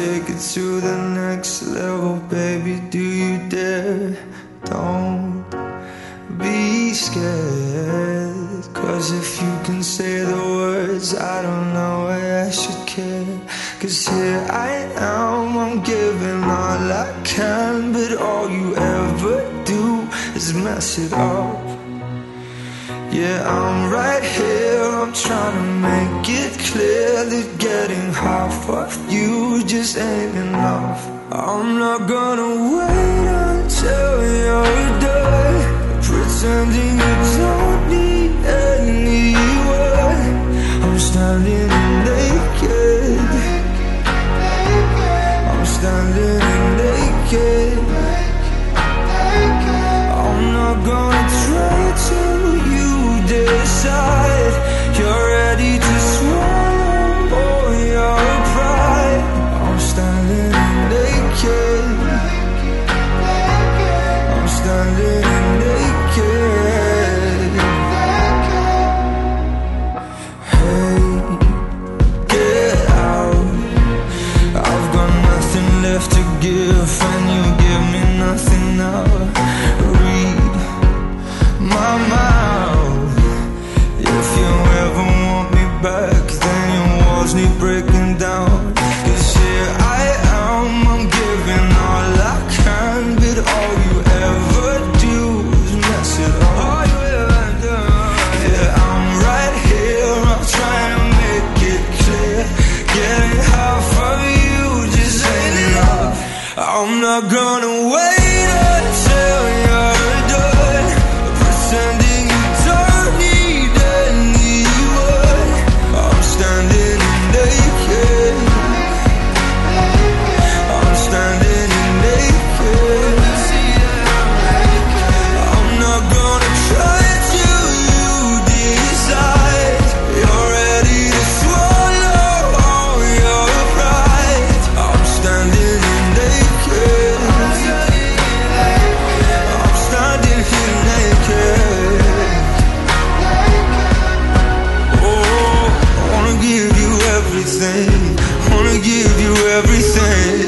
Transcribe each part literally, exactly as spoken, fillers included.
take it to the next level, baby, do you dare? Don't be scared, 'cause if you can say the words, I don't know why I should care. 'Cause here I am, I'm giving all I can, but all you ever do is mess it up. Yeah, I'm right here, I'm trying to make it clear that getting half of you just ain't enough. I'm not gonna wait until you're done pretending you don't need anyone. I'm standing naked, I'm standing naked. I'm not gonna try to decide you're ready to swallow all your pride. I'm standing naked, I'm standing naked. Hey, get out, I've got nothing left to give, and you give me nothing now. Read my mind, if you ever want me back, then your walls need breaking down. 'Cause here I am, I'm giving all I can, but all you ever do is mess it up. All you ever do. Yeah, I'm right here, I'm trying to make it clear. Getting half of you just ain't enough. I'm not gonna wait until you're done pretending you don't need anyone. I'm standing naked, I'm standing naked. I'm not gonna try till you decide you're ready to swallow all your pride. I'm standing naked, I'm standing here naked. Oh, I wanna give you everything, wanna give you everything.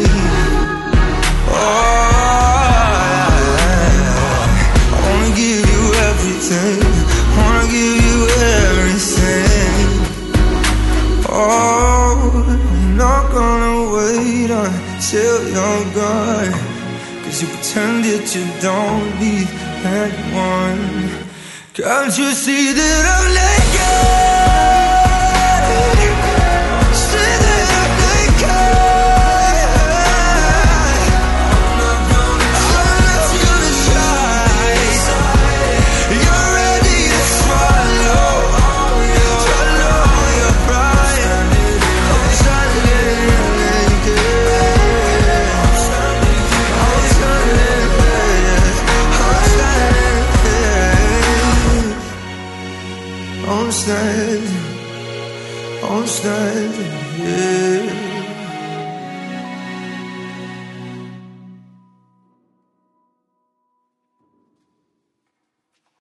Oh, I wanna give you everything, wanna give you everything. Oh, I'm not gonna wait until you're gone, 'cause you pretended you don't need anyone. Can't you see that I'm naked? See that I'm naked. I'm not gonna try. You're ready to swallow all your, swallow your pride. I'm standing naked, I'm standing naked, I'm standing naked. I'm standing, I'm standing, yeah.